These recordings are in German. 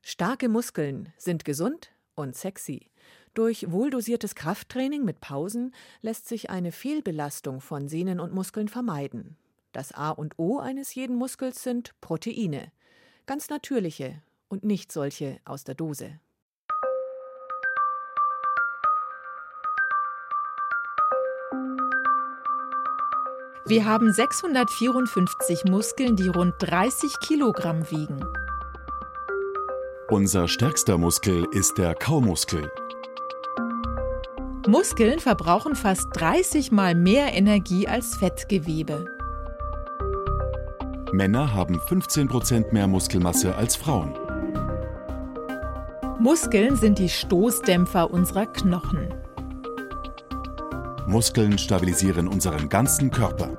Starke Muskeln sind gesund und sexy. Durch wohldosiertes Krafttraining mit Pausen lässt sich eine Fehlbelastung von Sehnen und Muskeln vermeiden. Das A und O eines jeden Muskels sind Proteine. Ganz natürliche und nicht solche aus der Dose. Wir haben 654 Muskeln, die rund 30 Kilogramm wiegen. Unser stärkster Muskel ist der Kaumuskel. Muskeln verbrauchen fast 30 Mal mehr Energie als Fettgewebe. Männer haben 15% mehr Muskelmasse als Frauen. Muskeln sind die Stoßdämpfer unserer Knochen. Muskeln stabilisieren unseren ganzen Körper.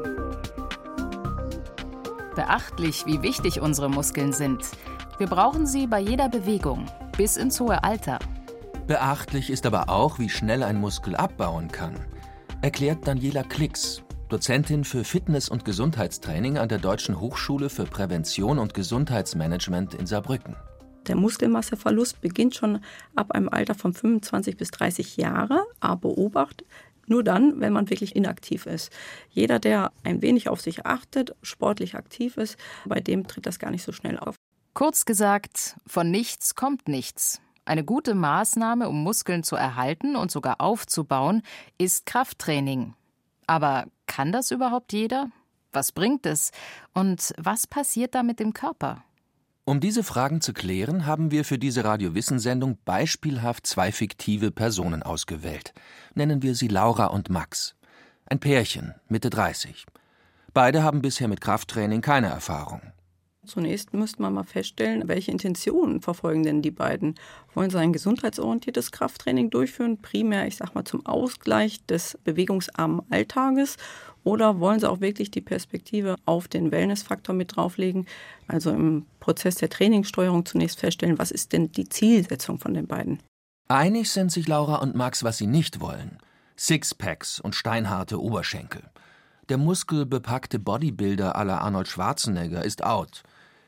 Beachtlich, wie wichtig unsere Muskeln sind. Wir brauchen sie bei jeder Bewegung, bis ins hohe Alter. Beachtlich ist aber auch, wie schnell ein Muskel abbauen kann, erklärt Daniela Klicks, Dozentin für Fitness- und Gesundheitstraining an der Deutschen Hochschule für Prävention und Gesundheitsmanagement in Saarbrücken. Der Muskelmasseverlust beginnt schon ab einem Alter von 25 bis 30 Jahre, aber beobachtet nur dann, wenn man wirklich inaktiv ist. Jeder, der ein wenig auf sich achtet, sportlich aktiv ist, bei dem tritt das gar nicht so schnell auf. Kurz gesagt, von nichts kommt nichts. Eine gute Maßnahme, um Muskeln zu erhalten und sogar aufzubauen, ist Krafttraining. Aber kann das überhaupt jeder? Was bringt es? Und was passiert da mit dem Körper? Um diese Fragen zu klären, haben wir für diese Radio-Wissen-Sendung beispielhaft 2 fiktive Personen ausgewählt. Nennen wir sie Laura und Max. Ein Pärchen, Mitte 30. Beide haben bisher mit Krafttraining keine Erfahrung. Zunächst müsste man mal feststellen, welche Intentionen verfolgen denn die beiden? Wollen sie ein gesundheitsorientiertes Krafttraining durchführen, primär, zum Ausgleich des bewegungsarmen Alltages? Oder wollen sie auch wirklich die Perspektive auf den Wellnessfaktor mit drauflegen? Also im Prozess der Trainingssteuerung zunächst feststellen, was ist denn die Zielsetzung von den beiden? Einig sind sich Laura und Max, was sie nicht wollen. Sixpacks und steinharte Oberschenkel. Der muskelbepackte Bodybuilder à la Arnold Schwarzenegger ist out.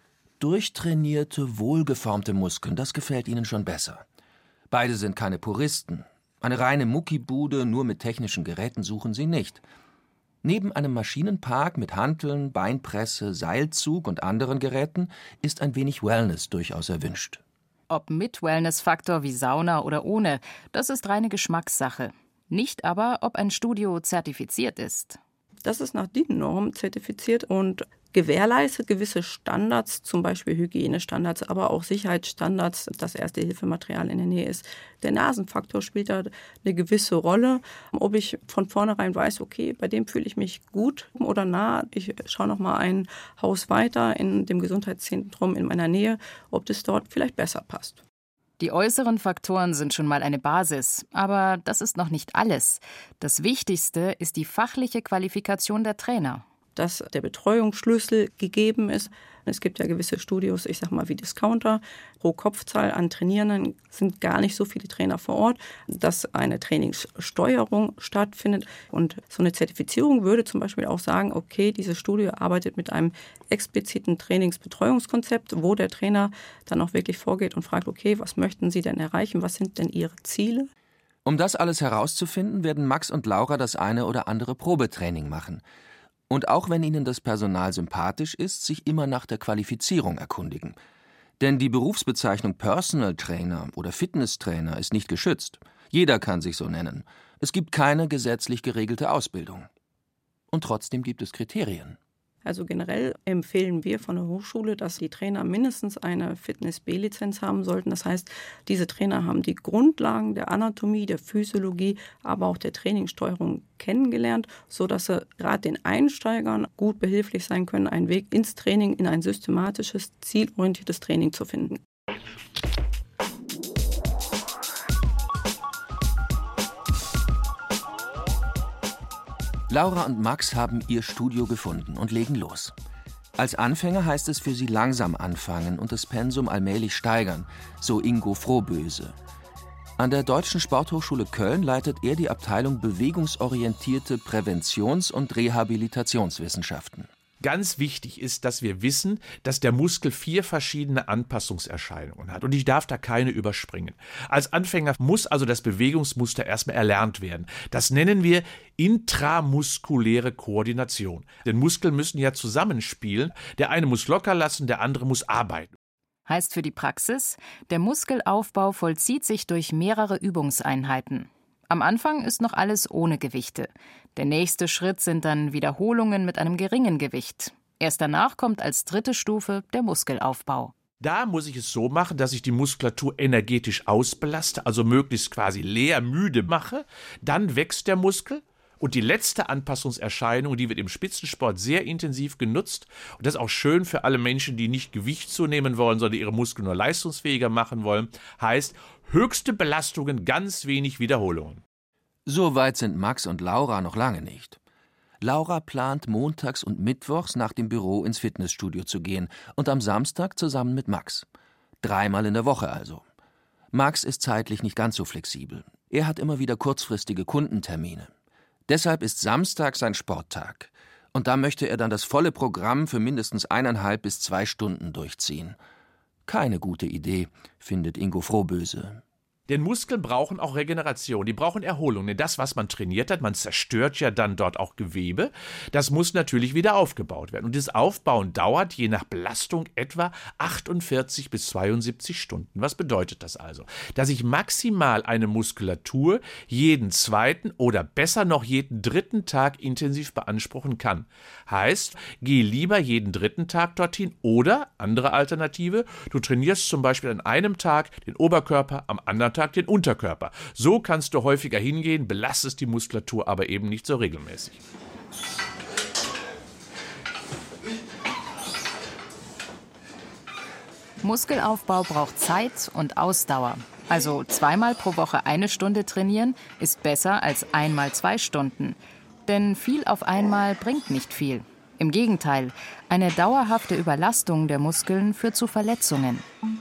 Durchtrainierte, wohlgeformte Muskeln, das gefällt ihnen schon besser. Beide sind keine Puristen. Eine reine Muckibude nur mit technischen Geräten suchen sie nicht. Neben einem Maschinenpark mit Hanteln, Beinpresse, Seilzug und anderen Geräten ist ein wenig Wellness durchaus erwünscht. Ob mit Wellnessfaktor wie Sauna oder ohne, das ist reine Geschmackssache. Nicht aber, ob ein Studio zertifiziert ist. Das ist nach DIN-Norm zertifiziert und gewährleistet gewisse Standards, zum Beispiel Hygienestandards, aber auch Sicherheitsstandards, dass Erste-Hilfe-Material in der Nähe ist. Der Nasenfaktor spielt da eine gewisse Rolle. Ob ich von vornherein weiß, okay, bei dem fühle ich mich gut oder nah, ich schaue noch mal ein Haus weiter in dem Gesundheitszentrum in meiner Nähe, ob das dort vielleicht besser passt. Die äußeren Faktoren sind schon mal eine Basis, aber das ist noch nicht alles. Das Wichtigste ist die fachliche Qualifikation der Trainer. Dass der Betreuungsschlüssel gegeben ist. Es gibt ja gewisse Studios, wie Discounter. Pro Kopfzahl an Trainierenden sind gar nicht so viele Trainer vor Ort, dass eine Trainingssteuerung stattfindet. Und so eine Zertifizierung würde zum Beispiel auch sagen, okay, dieses Studio arbeitet mit einem expliziten Trainingsbetreuungskonzept, wo der Trainer dann auch wirklich vorgeht und fragt, okay, was möchten Sie denn erreichen, was sind denn Ihre Ziele? Um das alles herauszufinden, werden Max und Laura das eine oder andere Probetraining machen. Und auch wenn ihnen das Personal sympathisch ist, sich immer nach der Qualifizierung erkundigen. Denn die Berufsbezeichnung Personal Trainer oder Fitnesstrainer ist nicht geschützt. Jeder kann sich so nennen. Es gibt keine gesetzlich geregelte Ausbildung. Und trotzdem gibt es Kriterien. Also generell empfehlen wir von der Hochschule, dass die Trainer mindestens eine Fitness-B-Lizenz haben sollten. Das heißt, diese Trainer haben die Grundlagen der Anatomie, der Physiologie, aber auch der Trainingssteuerung kennengelernt, sodass sie gerade den Einsteigern gut behilflich sein können, einen Weg ins Training, in ein systematisches, zielorientiertes Training zu finden. Laura und Max haben ihr Studio gefunden und legen los. Als Anfänger heißt es für sie langsam anfangen und das Pensum allmählich steigern, so Ingo Frohböse. An der Deutschen Sporthochschule Köln leitet er die Abteilung bewegungsorientierte Präventions- und Rehabilitationswissenschaften. Ganz wichtig ist, dass wir wissen, dass der Muskel 4 verschiedene Anpassungserscheinungen hat und ich darf da keine überspringen. Als Anfänger muss also das Bewegungsmuster erstmal erlernt werden. Das nennen wir intramuskuläre Koordination. Denn Muskeln müssen ja zusammenspielen. Der eine muss locker lassen, der andere muss arbeiten. Heißt für die Praxis, der Muskelaufbau vollzieht sich durch mehrere Übungseinheiten. Am Anfang ist noch alles ohne Gewichte. Der nächste Schritt sind dann Wiederholungen mit einem geringen Gewicht. Erst danach kommt als dritte Stufe der Muskelaufbau. Da muss ich es so machen, dass ich die Muskulatur energetisch ausbelaste, also möglichst quasi leer, müde mache. Dann wächst der Muskel. Und die letzte Anpassungserscheinung, die wird im Spitzensport sehr intensiv genutzt. Und das ist auch schön für alle Menschen, die nicht Gewicht zunehmen wollen, sondern ihre Muskeln nur leistungsfähiger machen wollen. Heißt, höchste Belastungen, ganz wenig Wiederholungen. So weit sind Max und Laura noch lange nicht. Laura plant, montags und mittwochs nach dem Büro ins Fitnessstudio zu gehen und am Samstag zusammen mit Max. 3-mal in der Woche also. Max ist zeitlich nicht ganz so flexibel. Er hat immer wieder kurzfristige Kundentermine. Deshalb ist Samstag sein Sporttag. Und da möchte er dann das volle Programm für mindestens 1,5 bis 2 Stunden durchziehen. Keine gute Idee, findet Ingo Frohböse. Denn Muskeln brauchen auch Regeneration, die brauchen Erholung. Denn das, was man trainiert hat, man zerstört ja dann dort auch Gewebe, das muss natürlich wieder aufgebaut werden. Und das Aufbauen dauert je nach Belastung etwa 48 bis 72 Stunden. Was bedeutet das also? Dass ich maximal eine Muskulatur jeden zweiten oder besser noch jeden dritten Tag intensiv beanspruchen kann. Heißt, geh lieber jeden dritten Tag dorthin oder, andere Alternative, du trainierst zum Beispiel an einem Tag den Oberkörper, am anderen Tag den Unterkörper. So kannst du häufiger hingehen, belastest die Muskulatur aber eben nicht so regelmäßig. Muskelaufbau braucht Zeit und Ausdauer. Also 2-mal pro Woche 1 Stunde trainieren ist besser als 1-mal 2 Stunden. Denn viel auf einmal bringt nicht viel. Im Gegenteil, eine dauerhafte Überlastung der Muskeln führt zu Verletzungen.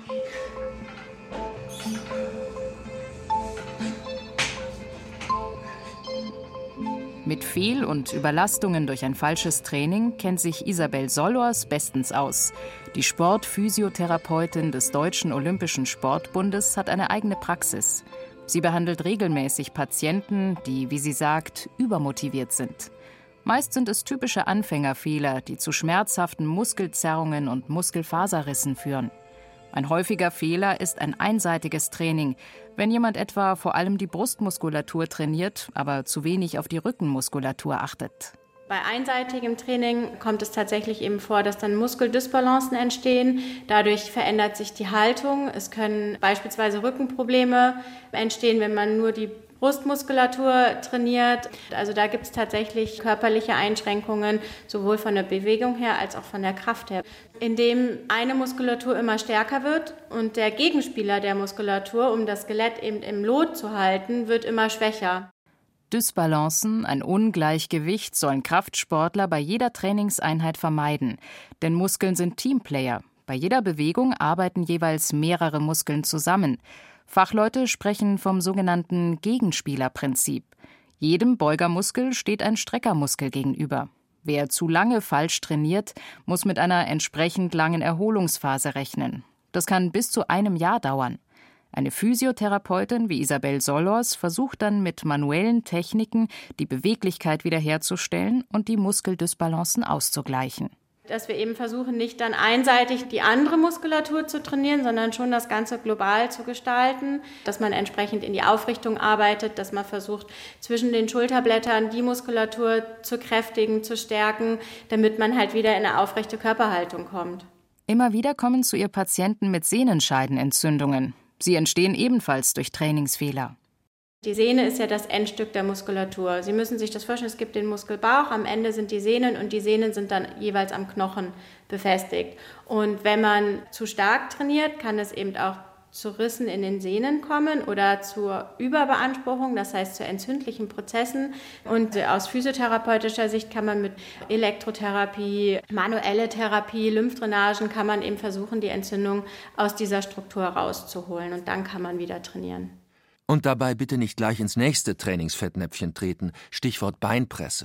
Mit Fehl- und Überlastungen durch ein falsches Training kennt sich Isabel Sollors bestens aus. Die Sportphysiotherapeutin des Deutschen Olympischen Sportbundes hat eine eigene Praxis. Sie behandelt regelmäßig Patienten, die, wie sie sagt, übermotiviert sind. Meist sind es typische Anfängerfehler, die zu schmerzhaften Muskelzerrungen und Muskelfaserrissen führen. Ein häufiger Fehler ist ein einseitiges Training, wenn jemand etwa vor allem die Brustmuskulatur trainiert, aber zu wenig auf die Rückenmuskulatur achtet. Bei einseitigem Training kommt es tatsächlich eben vor, dass dann Muskeldysbalancen entstehen. Dadurch verändert sich die Haltung. Es können beispielsweise Rückenprobleme entstehen, wenn man nur die Brustmuskulatur trainiert. Also da gibt es tatsächlich körperliche Einschränkungen, sowohl von der Bewegung her als auch von der Kraft her. Indem eine Muskulatur immer stärker wird und der Gegenspieler der Muskulatur, um das Skelett eben im Lot zu halten, wird immer schwächer. Dysbalancen, ein Ungleichgewicht, sollen Kraftsportler bei jeder Trainingseinheit vermeiden. Denn Muskeln sind Teamplayer. Bei jeder Bewegung arbeiten jeweils mehrere Muskeln zusammen. Fachleute sprechen vom sogenannten Gegenspielerprinzip. Jedem Beugermuskel steht ein Streckermuskel gegenüber. Wer zu lange falsch trainiert, muss mit einer entsprechend langen Erholungsphase rechnen. Das kann bis zu 1 Jahr dauern. Eine Physiotherapeutin wie Isabel Sollors versucht dann mit manuellen Techniken die Beweglichkeit wiederherzustellen und die Muskeldysbalancen auszugleichen. Dass wir eben versuchen, nicht dann einseitig die andere Muskulatur zu trainieren, sondern schon das Ganze global zu gestalten, dass man entsprechend in die Aufrichtung arbeitet, dass man versucht, zwischen den Schulterblättern die Muskulatur zu kräftigen, zu stärken, damit man halt wieder in eine aufrechte Körperhaltung kommt. Immer wieder kommen zu ihr Patienten mit Sehnenscheidenentzündungen. Sie entstehen ebenfalls durch Trainingsfehler. Die Sehne ist ja das Endstück der Muskulatur. Sie müssen sich das vorstellen, es gibt den Muskelbauch, am Ende sind die Sehnen und die Sehnen sind dann jeweils am Knochen befestigt. Und wenn man zu stark trainiert, kann es eben auch zu Rissen in den Sehnen kommen oder zur Überbeanspruchung, das heißt zu entzündlichen Prozessen. Und aus physiotherapeutischer Sicht kann man mit Elektrotherapie, manuelle Therapie, Lymphdrainagen kann man eben versuchen, die Entzündung aus dieser Struktur rauszuholen und dann kann man wieder trainieren. Und dabei bitte nicht gleich ins nächste Trainingsfettnäpfchen treten, Stichwort Beinpresse.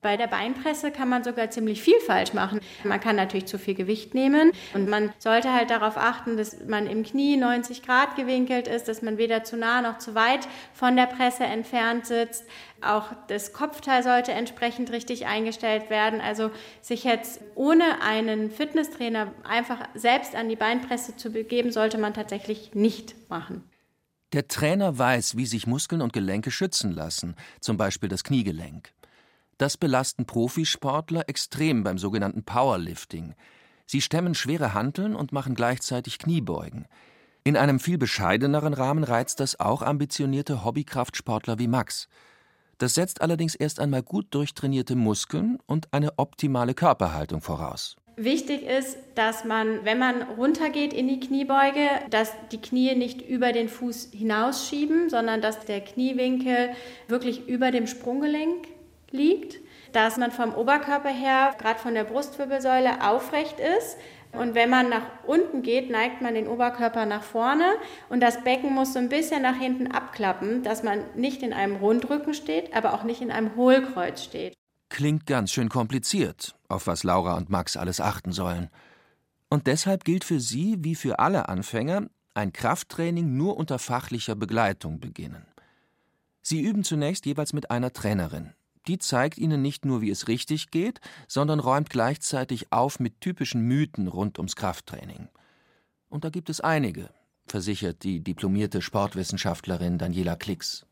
Bei der Beinpresse kann man sogar ziemlich viel falsch machen. Man kann natürlich zu viel Gewicht nehmen und man sollte halt darauf achten, dass man im Knie 90 Grad gewinkelt ist, dass man weder zu nah noch zu weit von der Presse entfernt sitzt. Auch das Kopfteil sollte entsprechend richtig eingestellt werden. Also sich jetzt ohne einen Fitnesstrainer einfach selbst an die Beinpresse zu begeben, sollte man tatsächlich nicht machen. Der Trainer weiß, wie sich Muskeln und Gelenke schützen lassen, zum Beispiel das Kniegelenk. Das belasten Profisportler extrem beim sogenannten Powerlifting. Sie stemmen schwere Hanteln und machen gleichzeitig Kniebeugen. In einem viel bescheideneren Rahmen reizt das auch ambitionierte Hobbykraftsportler wie Max. Das setzt allerdings erst einmal gut durchtrainierte Muskeln und eine optimale Körperhaltung voraus. Wichtig ist, dass man, wenn man runtergeht in die Kniebeuge, dass die Knie nicht über den Fuß hinausschieben, sondern dass der Kniewinkel wirklich über dem Sprunggelenk liegt, dass man vom Oberkörper her, gerade von der Brustwirbelsäule, aufrecht ist. Und wenn man nach unten geht, neigt man den Oberkörper nach vorne und das Becken muss so ein bisschen nach hinten abklappen, dass man nicht in einem Rundrücken steht, aber auch nicht in einem Hohlkreuz steht. Klingt ganz schön kompliziert, auf was Laura und Max alles achten sollen. Und deshalb gilt für sie, wie für alle Anfänger, ein Krafttraining nur unter fachlicher Begleitung beginnen. Sie üben zunächst jeweils mit einer Trainerin. Die zeigt ihnen nicht nur, wie es richtig geht, sondern räumt gleichzeitig auf mit typischen Mythen rund ums Krafttraining. Und da gibt es einige, versichert die diplomierte Sportwissenschaftlerin Daniela Klicks.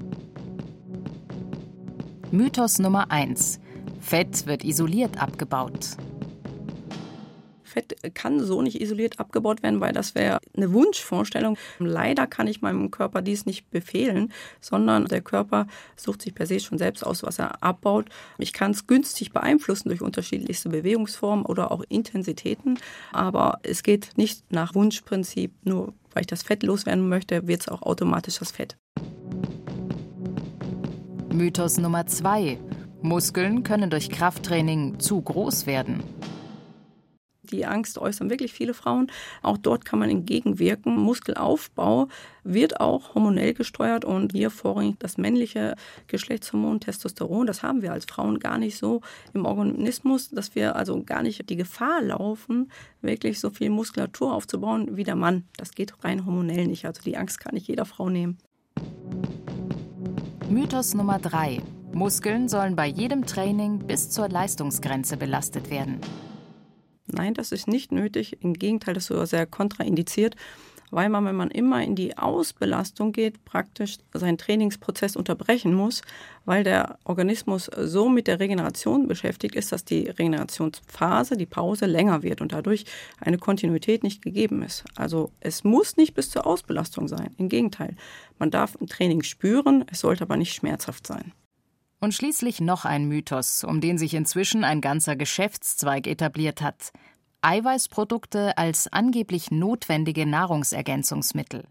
Mythos Nummer 1. Fett wird isoliert abgebaut. Fett kann so nicht isoliert abgebaut werden, weil das wäre eine Wunschvorstellung. Leider kann ich meinem Körper dies nicht befehlen, sondern der Körper sucht sich per se schon selbst aus, was er abbaut. Ich kann es günstig beeinflussen durch unterschiedlichste Bewegungsformen oder auch Intensitäten, aber es geht nicht nach Wunschprinzip, nur weil ich das Fett loswerden möchte, wird es auch automatisch das Fett. Mythos Nummer 2. Muskeln können durch Krafttraining zu groß werden. Die Angst äußern wirklich viele Frauen. Auch dort kann man entgegenwirken. Muskelaufbau wird auch hormonell gesteuert und hier vorrangig das männliche Geschlechtshormon Testosteron. Das haben wir als Frauen gar nicht so im Organismus, dass wir also gar nicht die Gefahr laufen, wirklich so viel Muskulatur aufzubauen wie der Mann. Das geht rein hormonell nicht. Also die Angst kann nicht jeder Frau nehmen. Mythos Nummer 3. Muskeln sollen bei jedem Training bis zur Leistungsgrenze belastet werden. Nein, das ist nicht nötig. Im Gegenteil, das ist sogar sehr kontraindiziert, weil man, wenn man immer in die Ausbelastung geht, praktisch seinen Trainingsprozess unterbrechen muss, weil der Organismus so mit der Regeneration beschäftigt ist, dass die Regenerationsphase, die Pause länger wird und dadurch eine Kontinuität nicht gegeben ist. Also es muss nicht bis zur Ausbelastung sein. Im Gegenteil, man darf im Training spüren, es sollte aber nicht schmerzhaft sein. Und schließlich noch ein Mythos, um den sich inzwischen ein ganzer Geschäftszweig etabliert hat. Eiweißprodukte als angeblich notwendige Nahrungsergänzungsmittel.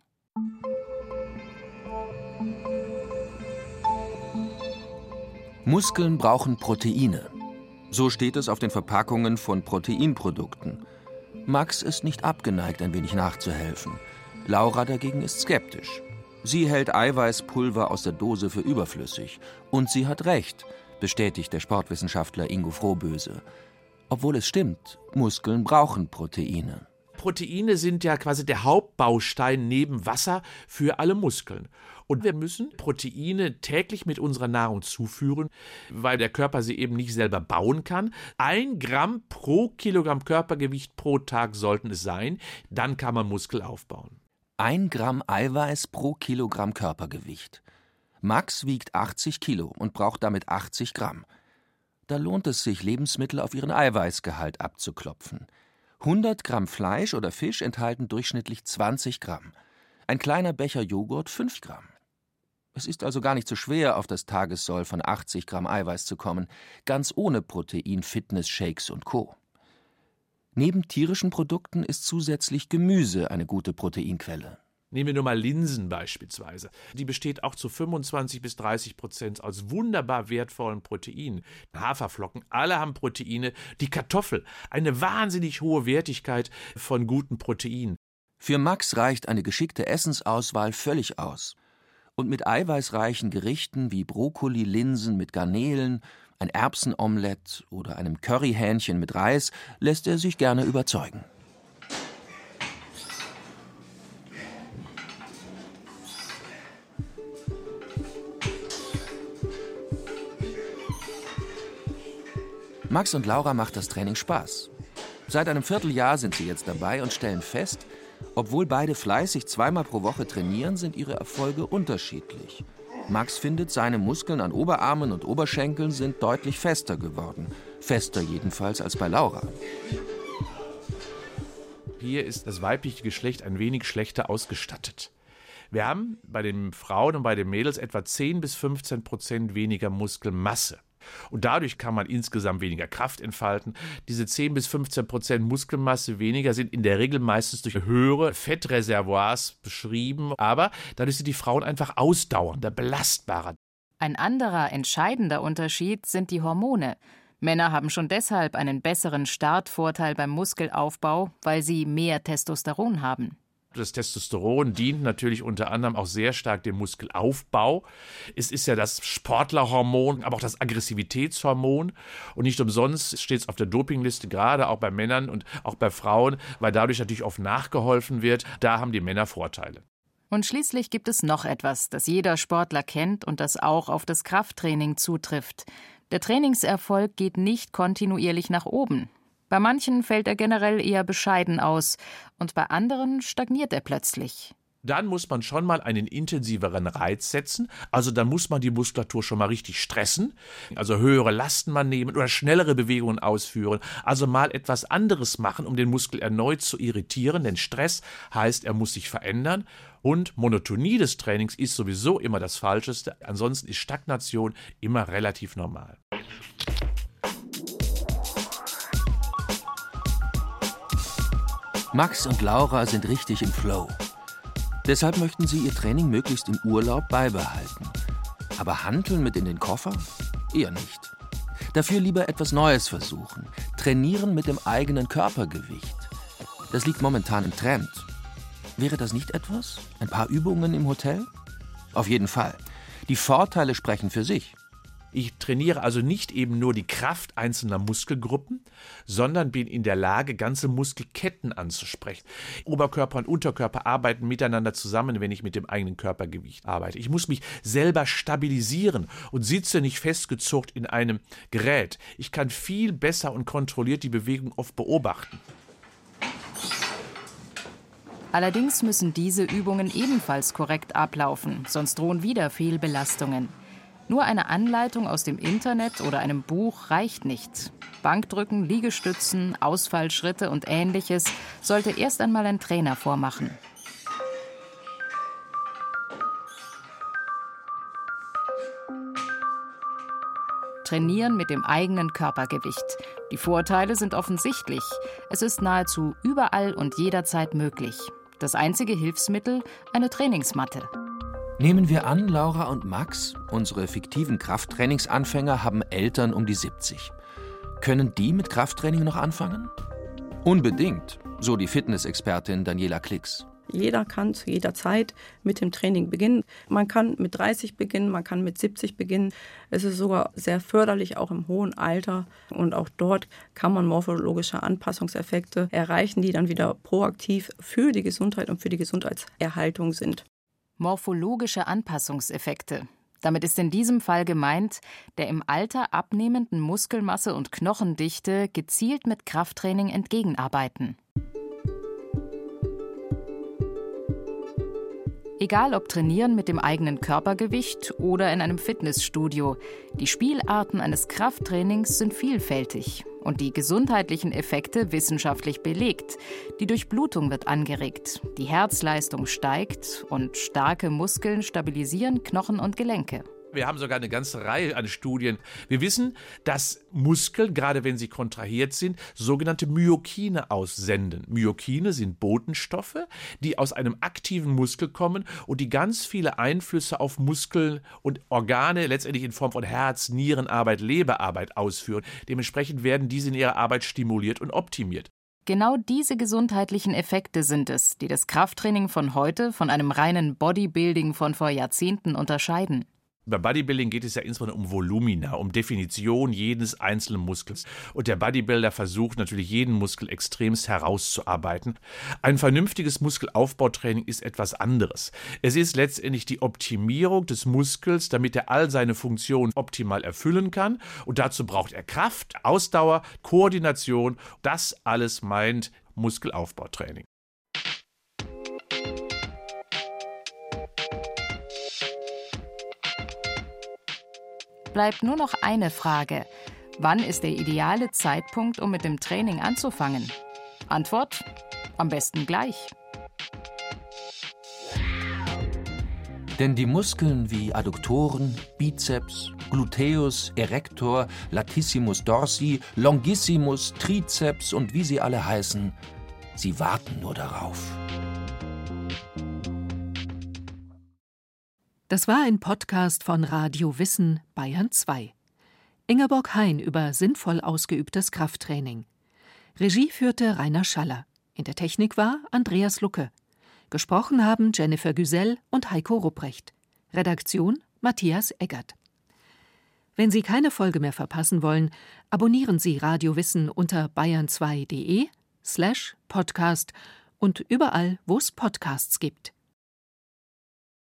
Muskeln brauchen Proteine. So steht es auf den Verpackungen von Proteinprodukten. Max ist nicht abgeneigt, ein wenig nachzuhelfen. Laura dagegen ist skeptisch. Sie hält Eiweißpulver aus der Dose für überflüssig. Und sie hat recht, bestätigt der Sportwissenschaftler Ingo Frohböse. Obwohl es stimmt, Muskeln brauchen Proteine. Proteine sind ja quasi der Hauptbaustein neben Wasser für alle Muskeln. Und wir müssen Proteine täglich mit unserer Nahrung zuführen, weil der Körper sie eben nicht selber bauen kann. 1 Gramm pro Kilogramm Körpergewicht pro Tag sollten es sein, dann kann man Muskel aufbauen. 1 Gramm Eiweiß pro Kilogramm Körpergewicht. Max wiegt 80 Kilo und braucht damit 80 Gramm. Da lohnt es sich, Lebensmittel auf ihren Eiweißgehalt abzuklopfen. 100 Gramm Fleisch oder Fisch enthalten durchschnittlich 20 Gramm. Ein kleiner Becher Joghurt 5 Gramm. Es ist also gar nicht so schwer, auf das Tagessoll von 80 Gramm Eiweiß zu kommen, ganz ohne Protein, Fitness-Shakes und Co. Neben tierischen Produkten ist zusätzlich Gemüse eine gute Proteinquelle. Nehmen wir nur mal Linsen beispielsweise. Die besteht auch zu 25-30% aus wunderbar wertvollen Proteinen. Haferflocken, alle haben Proteine. Die Kartoffel, eine wahnsinnig hohe Wertigkeit von guten Proteinen. Für Max reicht eine geschickte Essensauswahl völlig aus. Und mit eiweißreichen Gerichten wie Brokkoli, Linsen mit Garnelen, ein Erbsenomelett oder einem Curryhähnchen mit Reis lässt er sich gerne überzeugen. Max und Laura macht das Training Spaß. Seit einem Vierteljahr sind sie jetzt dabei und stellen fest, obwohl beide fleißig 2-mal pro Woche trainieren, sind ihre Erfolge unterschiedlich. Max findet, seine Muskeln an Oberarmen und Oberschenkeln sind deutlich fester geworden. Fester jedenfalls als bei Laura. Hier ist das weibliche Geschlecht ein wenig schlechter ausgestattet. Wir haben bei den Frauen und bei den Mädels etwa 10-15% weniger Muskelmasse. Und dadurch kann man insgesamt weniger Kraft entfalten. Diese 10-15% Muskelmasse weniger sind in der Regel meistens durch höhere Fettreservoirs beschrieben. Aber dadurch sind die Frauen einfach ausdauernder, belastbarer. Ein anderer entscheidender Unterschied sind die Hormone. Männer haben schon deshalb einen besseren Startvorteil beim Muskelaufbau, weil sie mehr Testosteron haben. Das Testosteron dient natürlich unter anderem auch sehr stark dem Muskelaufbau. Es ist ja das Sportlerhormon, aber auch das Aggressivitätshormon. Und nicht umsonst steht es auf der Dopingliste, gerade auch bei Männern und auch bei Frauen, weil dadurch natürlich oft nachgeholfen wird. Da haben die Männer Vorteile. Und schließlich gibt es noch etwas, das jeder Sportler kennt und das auch auf das Krafttraining zutrifft. Der Trainingserfolg geht nicht kontinuierlich nach oben. Bei manchen fällt er generell eher bescheiden aus und bei anderen stagniert er plötzlich. Dann muss man schon mal einen intensiveren Reiz setzen. Also dann muss man die Muskulatur schon mal richtig stressen. Also höhere Lasten mal nehmen oder schnellere Bewegungen ausführen. Also mal etwas anderes machen, um den Muskel erneut zu irritieren. Denn Stress heißt, er muss sich verändern. Und Monotonie des Trainings ist sowieso immer das Falscheste. Ansonsten ist Stagnation immer relativ normal. Max und Laura sind richtig im Flow. Deshalb möchten sie ihr Training möglichst im Urlaub beibehalten. Aber hanteln mit in den Koffer? Eher nicht. Dafür lieber etwas Neues versuchen. Trainieren mit dem eigenen Körpergewicht. Das liegt momentan im Trend. Wäre das nicht etwas? Ein paar Übungen im Hotel? Auf jeden Fall. Die Vorteile sprechen für sich. Ich trainiere also nicht eben nur die Kraft einzelner Muskelgruppen, sondern bin in der Lage, ganze Muskelketten anzusprechen. Oberkörper und Unterkörper arbeiten miteinander zusammen, wenn ich mit dem eigenen Körpergewicht arbeite. Ich muss mich selber stabilisieren und sitze nicht festgezurrt in einem Gerät. Ich kann viel besser und kontrolliert die Bewegung oft beobachten. Allerdings müssen diese Übungen ebenfalls korrekt ablaufen, sonst drohen wieder Fehlbelastungen. Nur eine Anleitung aus dem Internet oder einem Buch reicht nicht. Bankdrücken, Liegestützen, Ausfallschritte und Ähnliches sollte erst einmal ein Trainer vormachen. Trainieren mit dem eigenen Körpergewicht. Die Vorteile sind offensichtlich. Es ist nahezu überall und jederzeit möglich. Das einzige Hilfsmittel: eine Trainingsmatte. Nehmen wir an, Laura und Max, unsere fiktiven Krafttrainingsanfänger, haben Eltern um die 70. Können die mit Krafttraining noch anfangen? Unbedingt, so die Fitnessexpertin Daniela Klicks. Jeder kann zu jeder Zeit mit dem Training beginnen. Man kann mit 30 beginnen, man kann mit 70 beginnen. Es ist sogar sehr förderlich, auch im hohen Alter. Und auch dort kann man morphologische Anpassungseffekte erreichen, die dann wieder proaktiv für die Gesundheit und für die Gesundheitserhaltung sind. Morphologische Anpassungseffekte. Damit ist in diesem Fall gemeint, der im Alter abnehmenden Muskelmasse und Knochendichte gezielt mit Krafttraining entgegenarbeiten. Egal ob trainieren mit dem eigenen Körpergewicht oder in einem Fitnessstudio, die Spielarten eines Krafttrainings sind vielfältig und die gesundheitlichen Effekte wissenschaftlich belegt. Die Durchblutung wird angeregt, die Herzleistung steigt und starke Muskeln stabilisieren Knochen und Gelenke. Wir haben sogar eine ganze Reihe an Studien. Wir wissen, dass Muskeln, gerade wenn sie kontrahiert sind, sogenannte Myokine aussenden. Myokine sind Botenstoffe, die aus einem aktiven Muskel kommen und die ganz viele Einflüsse auf Muskeln und Organe, letztendlich in Form von Herz, Nierenarbeit, Leberarbeit ausführen. Dementsprechend werden diese in ihrer Arbeit stimuliert und optimiert. Genau diese gesundheitlichen Effekte sind es, die das Krafttraining von heute von einem reinen Bodybuilding von vor Jahrzehnten unterscheiden. Bei Bodybuilding geht es ja insbesondere um Volumina, um Definition jedes einzelnen Muskels. Und der Bodybuilder versucht natürlich jeden Muskel extremst herauszuarbeiten. Ein vernünftiges Muskelaufbautraining ist etwas anderes. Es ist letztendlich die Optimierung des Muskels, damit er all seine Funktionen optimal erfüllen kann. Und dazu braucht er Kraft, Ausdauer, Koordination. Das alles meint Muskelaufbautraining. Bleibt nur noch eine Frage. Wann ist der ideale Zeitpunkt, um mit dem Training anzufangen? Antwort: am besten gleich. Denn die Muskeln wie Adduktoren, Bizeps, Gluteus, Erector, Latissimus dorsi, Longissimus, Trizeps und wie sie alle heißen, sie warten nur darauf. Das war ein Podcast von Radio Wissen Bayern 2. Ingeborg Hein über sinnvoll ausgeübtes Krafttraining. Regie führte Rainer Schaller. In der Technik war Andreas Lucke. Gesprochen haben Jennifer Güsell und Heiko Rupprecht. Redaktion Matthias Eggert. Wenn Sie keine Folge mehr verpassen wollen, abonnieren Sie Radio Wissen unter bayern2.de/podcast und überall, wo es Podcasts gibt.